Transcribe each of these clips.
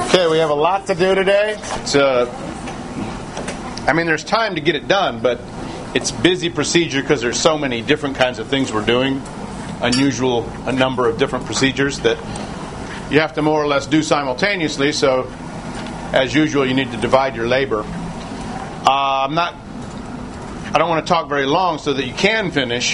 Okay, we have a lot to do today. There's time to get it done, but it's busy procedure because there's so many different kinds of things we're doing. A number of different procedures that you have to more or less do simultaneously. So, as usual, you need to divide your labor. I don't want to talk very long so that you can finish.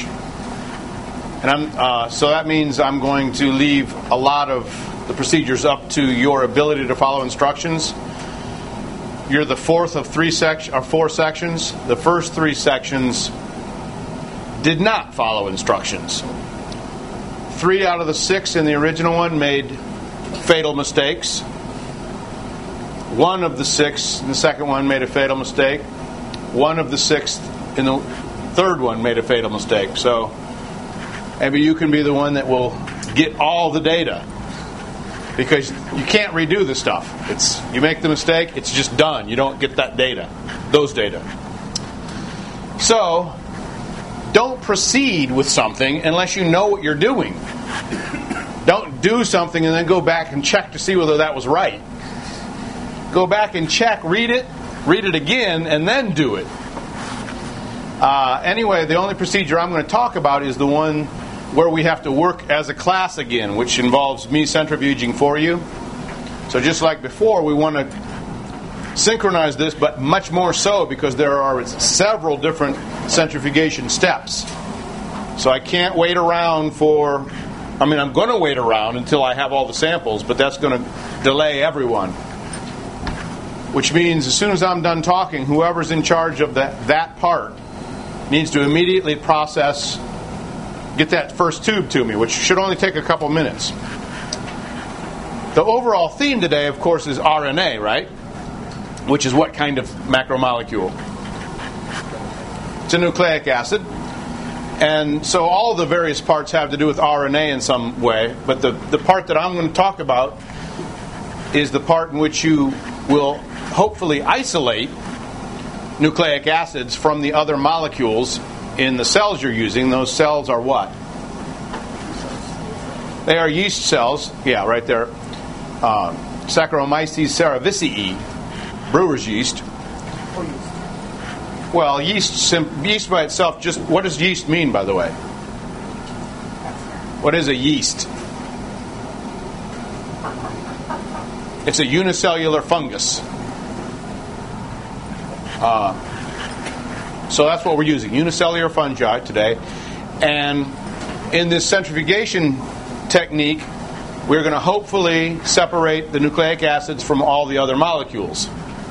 So that means I'm going to leave a lot of the procedures up to your ability to follow instructions. You're the fourth of four sections. The first three sections did not follow instructions. 3 out of the 6 in the original one made fatal mistakes. 1 of the 6 in the second one made a fatal mistake. 1 of the 6 in the third one made a fatal mistake. So maybe you can be the one that will get all the data, because you can't redo the stuff. You make the mistake, it's just done. You don't get those data. So don't proceed with something unless you know what you're doing. Don't do something and then go back and check to see whether that was right. Go back and check, read it again, and then do it. Anyway, the only procedure I'm going to talk about is the one where we have to work as a class again, which involves me centrifuging for you. So just like before, we want to synchronize this, but much more so because there are several different centrifugation steps. So I can't wait around I'm going to wait around until I have all the samples, but that's going to delay everyone. Which means as soon as I'm done talking, whoever's in charge of that part needs to immediately get that first tube to me, which should only take a couple minutes. The overall theme today, of course, is RNA, right? Which is what kind of macromolecule? It's a nucleic acid. And so all the various parts have to do with RNA in some way, but the part that I'm going to talk about is the part in which you will hopefully isolate nucleic acids from the other molecules in the cells you're using. Those cells are what? They are yeast cells. Yeah, right there. Saccharomyces cerevisiae, brewer's yeast. Well, yeast by itself, just what does yeast mean, by the way? What is a yeast? It's a unicellular fungus. So that's what we're using, unicellular fungi today. And in this centrifugation technique, we're going to hopefully separate the nucleic acids from all the other molecules.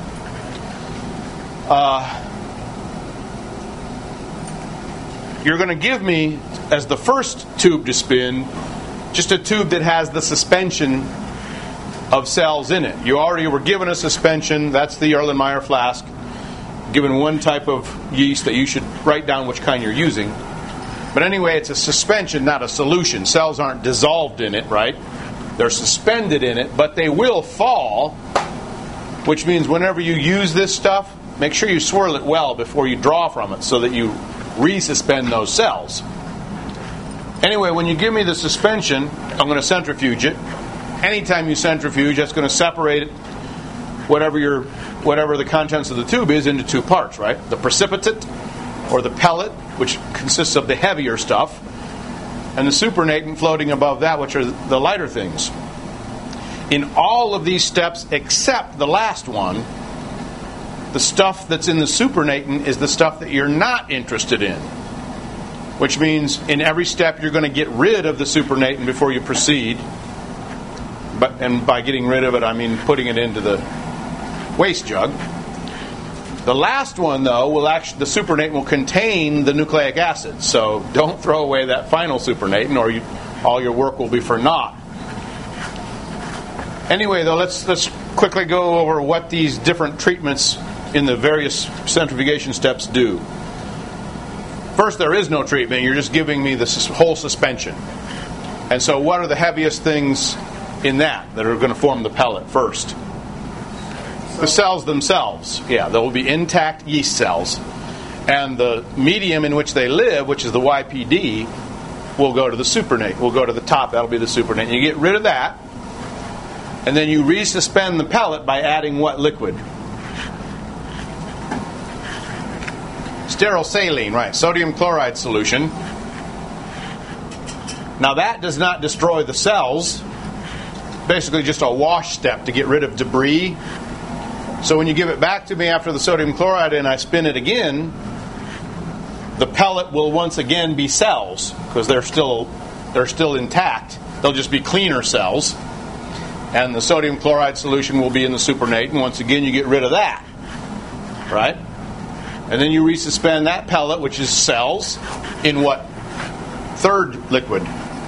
You're going to give me, as the first tube to spin, just a tube that has the suspension of cells in it. You already were given a suspension. That's the Erlenmeyer flask. Given one type of yeast that you should write down which kind you're using. But anyway, it's a suspension, not a solution. Cells aren't dissolved in it, right? They're suspended in it, but they will fall, which means whenever you use this stuff, make sure you swirl it well before you draw from it so that you resuspend those cells. Anyway, when you give me the suspension, I'm going to centrifuge it. Anytime you centrifuge, that's going to separate it, whatever the contents of the tube is, into 2 parts, right? The precipitate, or the pellet, which consists of the heavier stuff, and the supernatant floating above that, which are the lighter things. In all of these steps, except the last one, the stuff that's in the supernatant is the stuff that you're not interested in. Which means in every step you're going to get rid of the supernatant before you proceed. And by getting rid of it, I mean putting it into the waste jug. The last one, though, the supernatant will contain the nucleic acid. So don't throw away that final supernatant, or all your work will be for naught. Anyway, though, let's quickly go over what these different treatments in the various centrifugation steps do. First, there is no treatment. You're just giving me the whole suspension. And so what are the heaviest things in that are going to form the pellet first? The cells themselves. Yeah, there will be intact yeast cells. And the medium in which they live, which is the YPD, will go to the supernatant. Will go to the top. That'll be the supernatant. You get rid of that. And then you resuspend the pellet by adding what liquid? Sterile saline, right. Sodium chloride solution. Now that does not destroy the cells. Basically just a wash step to get rid of debris. So when you give it back to me after the sodium chloride and I spin it again, the pellet will once again be cells because they're still intact. They'll just be cleaner cells. And the sodium chloride solution will be in the supernatant. And once again, you get rid of that. Right? And then you resuspend that pellet, which is cells, in what? Third liquid.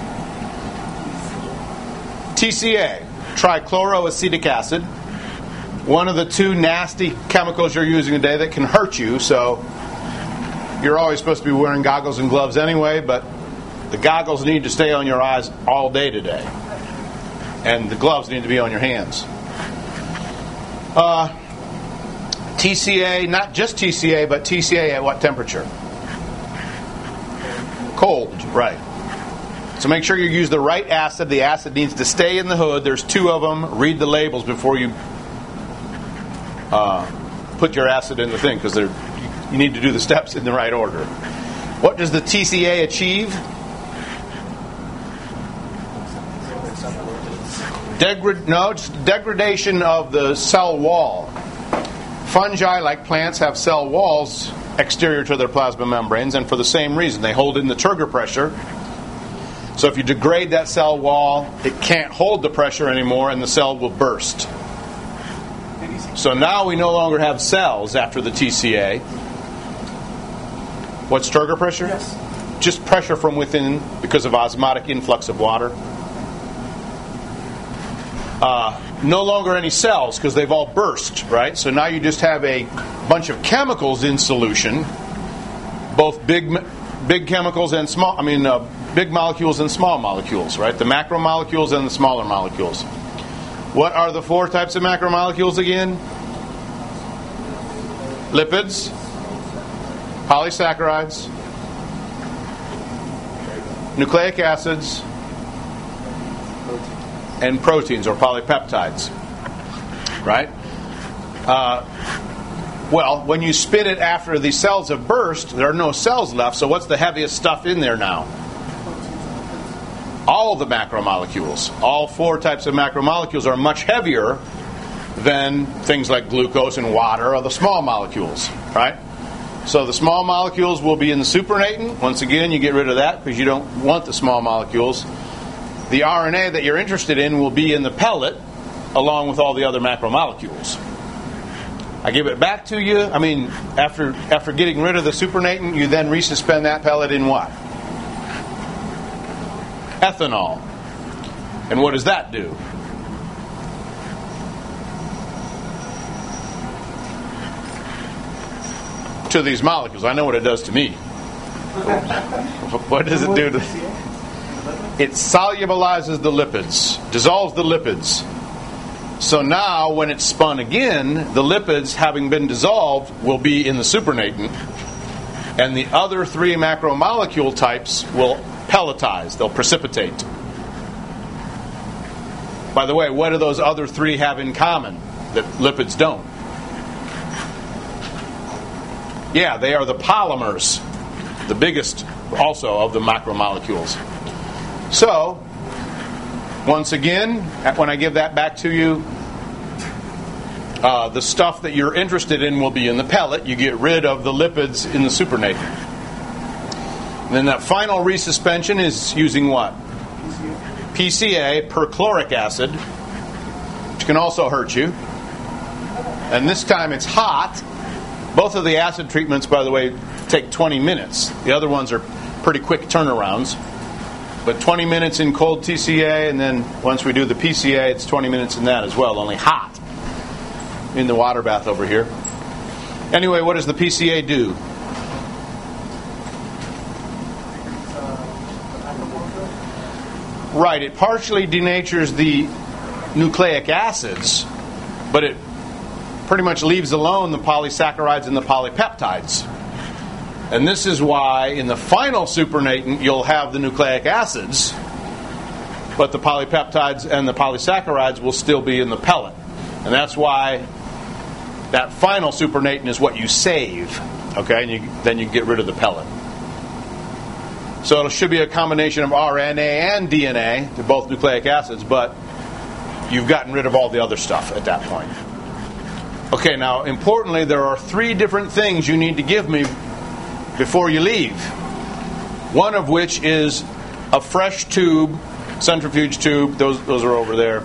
TCA, trichloroacetic acid. One of the two nasty chemicals you're using today that can hurt you. So you're always supposed to be wearing goggles and gloves anyway, but the goggles need to stay on your eyes all day today. And the gloves need to be on your hands. TCA, not just TCA, but TCA at what temperature? Cold, right. So make sure you use the right acid. The acid needs to stay in the hood. There's 2 of them. Read the labels before you put your acid in the thing, because you need to do the steps in the right order. What does the TCA achieve? It's degradation of the cell wall. Fungi, like plants, have cell walls exterior to their plasma membranes, and for the same reason, they hold in the turgor pressure. So if you degrade that cell wall, it can't hold the pressure anymore, and the cell will burst. So now we no longer have cells after the TCA. What's turgor pressure? Yes. Just pressure from within because of osmotic influx of water. No longer any cells because they've all burst, right? So now you just have a bunch of chemicals in solution, both big chemicals and small. Big molecules and small molecules, right? The macromolecules and the smaller molecules. What are the 4 types of macromolecules again? Lipids, polysaccharides, nucleic acids, and proteins or polypeptides, right? Well, when you spin it after the cells have burst, there are no cells left, so what's the heaviest stuff in there now? All the macromolecules. All 4 types of macromolecules are much heavier than things like glucose and water or the small molecules, right? So the small molecules will be in the supernatant. Once again, you get rid of that because you don't want the small molecules. The RNA that you're interested in will be in the pellet along with all the other macromolecules. I give it back to you. After getting rid of the supernatant, you then resuspend that pellet in what? Ethanol. And what does that do? To these molecules. I know what it does to me. What does it do to... It solubilizes the lipids, dissolves the lipids. So now, when it's spun again, the lipids, having been dissolved, will be in the supernatant, and the other 3 macromolecule types will pelletize, they'll precipitate. By the way, what do those other 3 have in common that lipids don't? Yeah, they are the polymers, the biggest also of the macromolecules. So, once again, when I give that back to you, the stuff that you're interested in will be in the pellet. You get rid of the lipids in the supernatant. And then that final resuspension is using what? PCA, perchloric acid, which can also hurt you. And this time it's hot. Both of the acid treatments, by the way, take 20 minutes. The other ones are pretty quick turnarounds. But 20 minutes in cold TCA, and then once we do the PCA, it's 20 minutes in that as well, only hot in the water bath over here. Anyway, what does the PCA do? Right, it partially denatures the nucleic acids, but it pretty much leaves alone the polysaccharides and the polypeptides. And this is why in the final supernatant you'll have the nucleic acids, but the polypeptides and the polysaccharides will still be in the pellet. And that's why that final supernatant is what you save. Okay, and then you get rid of the pellet. So it should be a combination of RNA and DNA. They're both nucleic acids, but you've gotten rid of all the other stuff at that point. Okay, now importantly, there are 3 different things you need to give me before you leave. One of which is a fresh tube, centrifuge tube, those are over there,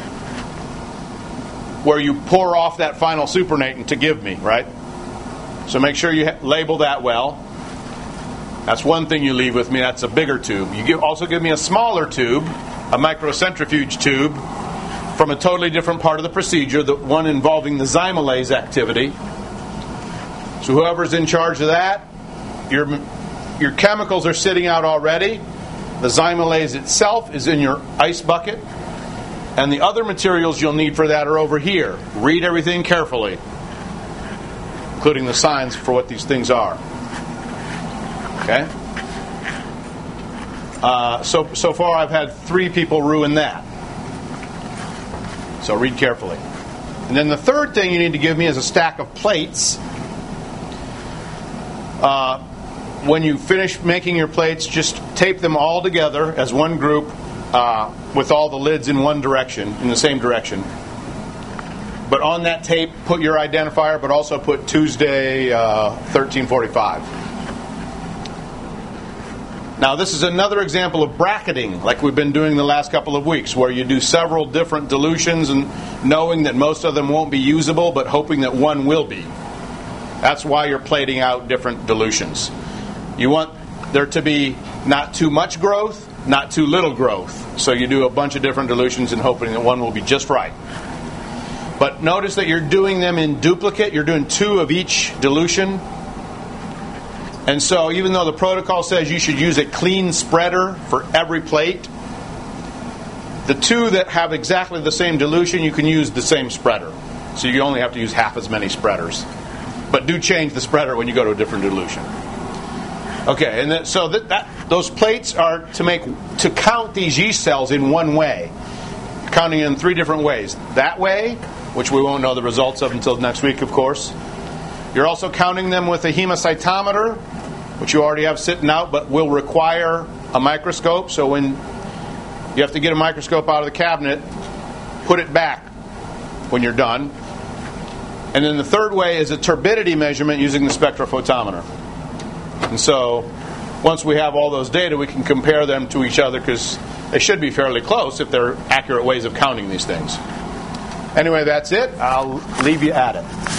where you pour off that final supernatant to give me, right? So make sure you label that well. That's one thing you leave with me. That's a bigger tube. You also give me a smaller tube, a microcentrifuge tube, from a totally different part of the procedure, the one involving the zymolase activity. So whoever's in charge of that, your chemicals are sitting out already. The zymolase itself is in your ice bucket. And the other materials you'll need for that are over here. Read everything carefully, including the signs for what these things are. Okay? So far I've had 3 people ruin that. So read carefully. And then the third thing you need to give me is a stack of plates. When you finish making your plates, just tape them all together as one group with all the lids in one direction, in the same direction. But on that tape, put your identifier, but also put Tuesday 1345. Now, this is another example of bracketing, like we've been doing the last couple of weeks, where you do several different dilutions and knowing that most of them won't be usable, but hoping that one will be. That's why you're plating out different dilutions. You want there to be not too much growth, not too little growth. So you do a bunch of different dilutions and hoping that one will be just right. But notice that you're doing them in duplicate. You're doing 2 of each dilution. And so even though the protocol says you should use a clean spreader for every plate, the 2 that have exactly the same dilution, you can use the same spreader. So you only have to use half as many spreaders. But do change the spreader when you go to a different dilution. Okay, and so those plates are to count these yeast cells in one way, counting in 3 different ways. That way, which we won't know the results of until next week, of course. You're also counting them with a hemocytometer, which you already have sitting out, but will require a microscope. So when you have to get a microscope out of the cabinet, put it back when you're done. And then the third way is a turbidity measurement using the spectrophotometer. And so once we have all those data, we can compare them to each other because they should be fairly close if they're accurate ways of counting these things. Anyway, that's it. I'll leave you at it.